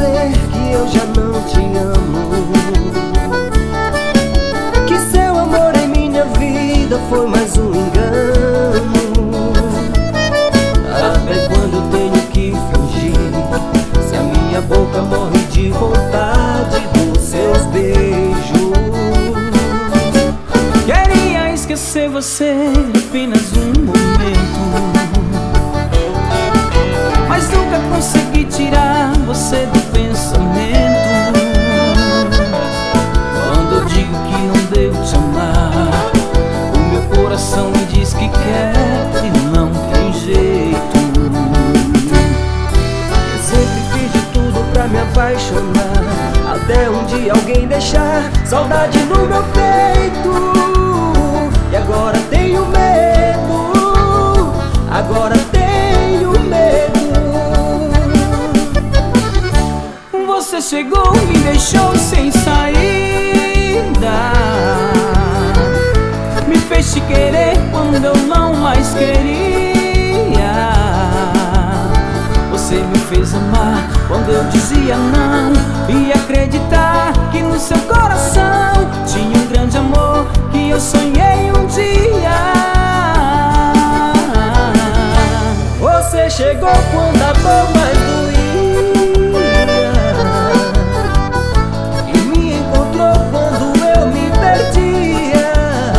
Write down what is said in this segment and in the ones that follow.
dizer que eu já não te amo, que seu amor em minha vida foi mais um engano. Até quando eu tenho que fingir, se a minha boca morre de vontade dos seus beijos? Queria esquecer você apenas um momento, mas nunca consegui tirar você do pensamento. Quando eu digo que não devo te amar, o meu coração me diz que quer e não tem jeito. Eu sempre fiz de tudo pra me apaixonar, até um dia alguém deixar saudade no meu peito. E agora tenho medo, agora tenho medo. Você chegou, me deixou sem saída, me fez te querer quando eu não mais queria. Você me fez amar quando eu dizia não, e acreditar que no seu coração tinha um grande amor que eu sonhei um dia. Você chegou quando a dor mais doía, e me encontrou quando eu me perdia.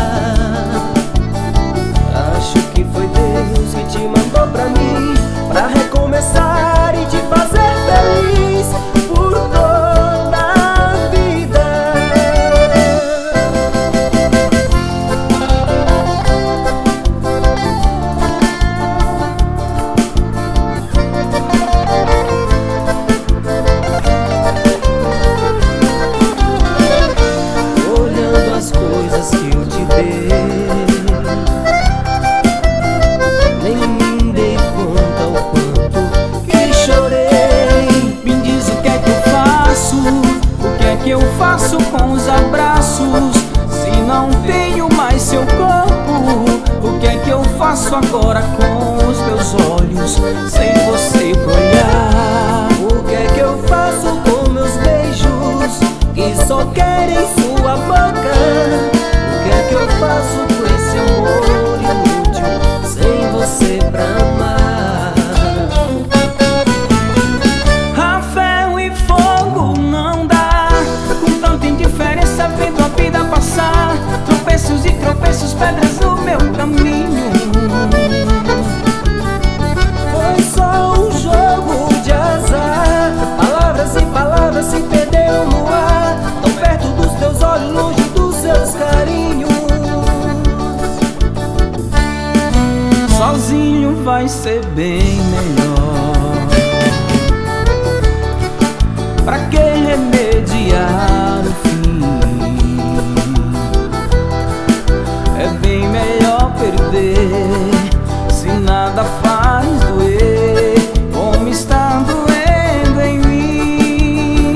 Acho que foi Deus que te mandou pra mim, pra recomeçar e te fazer feliz por toda a vida. Olhando as coisas que eu te dei, nem me dei conta o quanto que chorei. Me diz o que é que eu faço, o que é que eu faço com os abraços, se não tenho mais seu corpo? O que é que eu faço agora com os meus olhos, sem você pra olhar? O que é que eu faço com meus beijos, que só querem sua boca? O que é que eu faço com esse amor inútil, sem você pra amar? A ferro e fogo não dá, com tanta indiferença vendo a vida passar. Tropeços e tropeços, pedras no meu caminho. Foi só um jogo de azar, palavras e palavras se perderam no ar, tão perto dos teus olhos, longe dos seus carinhos. Sozinho vai ser bem melhor. Pra que remediar o fim? É bem melhor perder, se nada faz doer como está doendo em mim.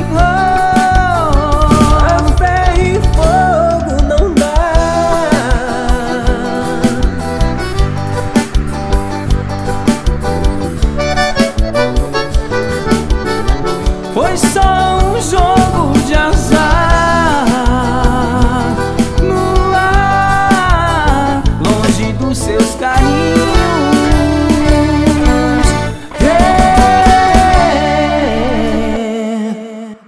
A ferro e fogo não dá. Foi só